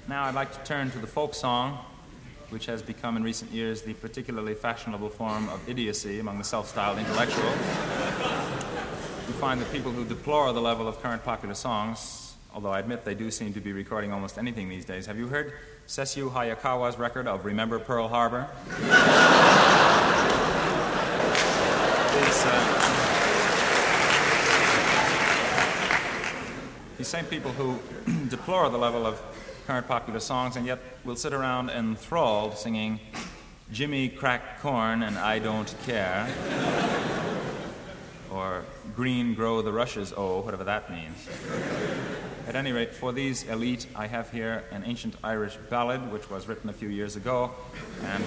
Now I'd like to turn to the folk song, which has become in recent years the particularly fashionable form of idiocy among the self-styled intellectual. You find that people who deplore the level of current popular songs, although I admit they do seem to be recording almost anything these days. Have you heard Sessue Hayakawa's record of Remember Pearl Harbor? These same people who deplore the level of current popular songs and yet will sit around enthralled singing Jimmy Cracked Corn and I Don't Care, or Green Grow the Rushes, oh, whatever that means. At any rate, for these elite, I have here an ancient Irish ballad which was written a few years ago and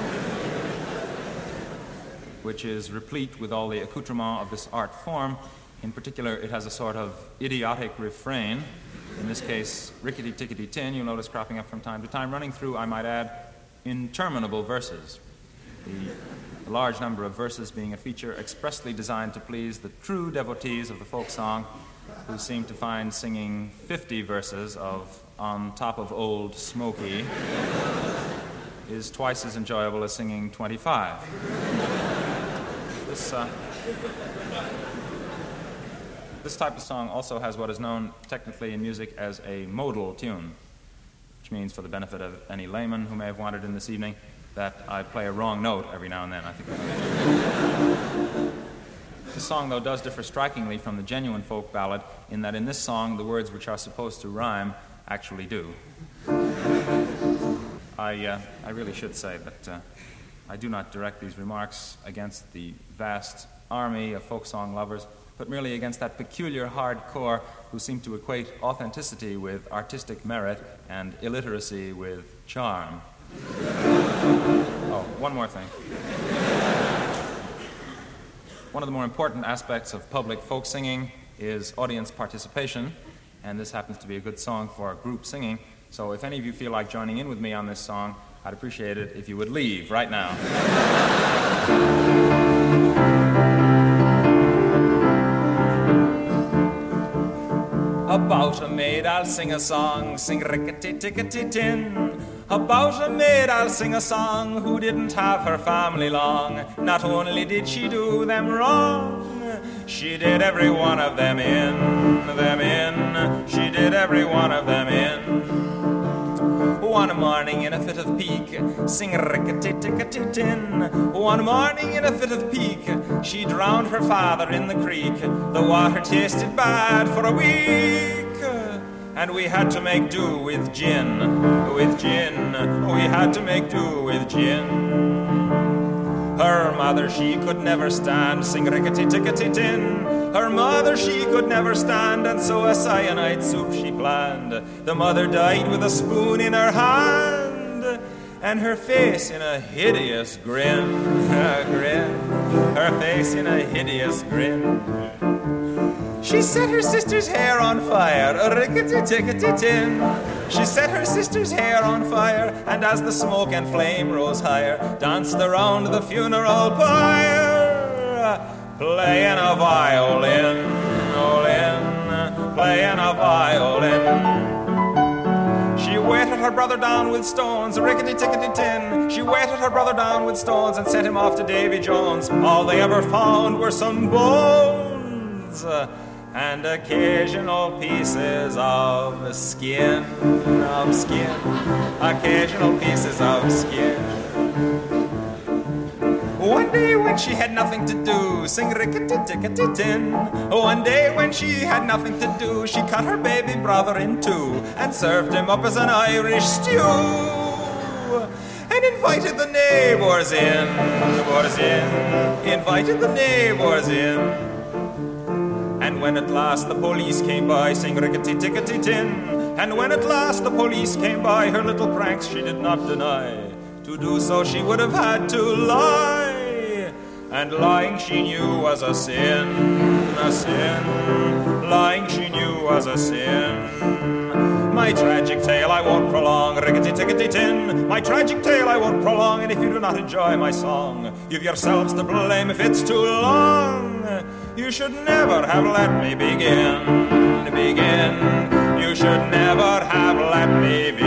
which is replete with all the accoutrement of this art form. In particular, it has a sort of idiotic refrain, in this case, rickety-tickety-tin, you'll notice cropping up from time to time, running through, I might add, interminable verses. The large number of verses being a feature expressly designed to please the true devotees of the folk song, who seem to find singing 50 verses of On Top of Old Smoky is twice as enjoyable as singing 25. This type of song also has what is known technically in music as a modal tune, which means, for the benefit of any layman who may have wandered in this evening, that I play a wrong note every now and then. I think this song, though, does differ strikingly from the genuine folk ballad in that in this song the words which are supposed to rhyme actually do. I really should say that I do not direct these remarks against the vast army of folk song lovers, but merely against that peculiar hardcore who seem to equate authenticity with artistic merit and illiteracy with charm. Oh, one more thing. One of the more important aspects of public folk singing is audience participation, and this happens to be a good song for group singing. So if any of you feel like joining in with me on this song, I'd appreciate it if you would leave right now. About a maid I'll sing a song, sing rickety-tickety-tin. About a maid I'll sing a song who didn't have her family long. Not only did she do them wrong, she did every one of them in. She did every one of them in. One morning in a fit of pique, sing rickety-tickety-tin. One morning in a fit of pique, she drowned her father in the creek. The water tasted bad for a week, and we had to make do with gin. We had to make do with gin. Her mother she could never stand, sing rickety-tickety-tin. Her mother she could never stand, and so a cyanide soup she planned. The mother died with a spoon in her hand, and her face in a hideous grin. Her face in a hideous grin. She set her sister's hair on fire, rickety-tickety-tin. She set her sister's hair on fire, and as the smoke and flame rose higher, danced around the funeral pyre, playing a violin, playing a violin. She weighted her brother down with stones, rickety-tickety-tin. She weighted her brother down with stones and sent him off to Davy Jones. All they ever found were some bones and occasional pieces of skin, occasional pieces of skin. One day when she had nothing to do, sing rickety-tickety-tin. One day when she had nothing to do, she cut her baby brother in two and served him up as an Irish stew, and invited the neighbors in, invited the neighbors in. And when at last the police came by, sing rickety-tickety-tin. And when at last the police came by, her little pranks she did not deny. To do so she would have had to lie, and lying she knew was a sin, lying she knew was a sin. My tragic tale I won't prolong, rickety-tickety-tin. My tragic tale I won't prolong, and if you do not enjoy my song, you've yourselves to blame if it's too long. You should never have let me begin. You should never have let me begin.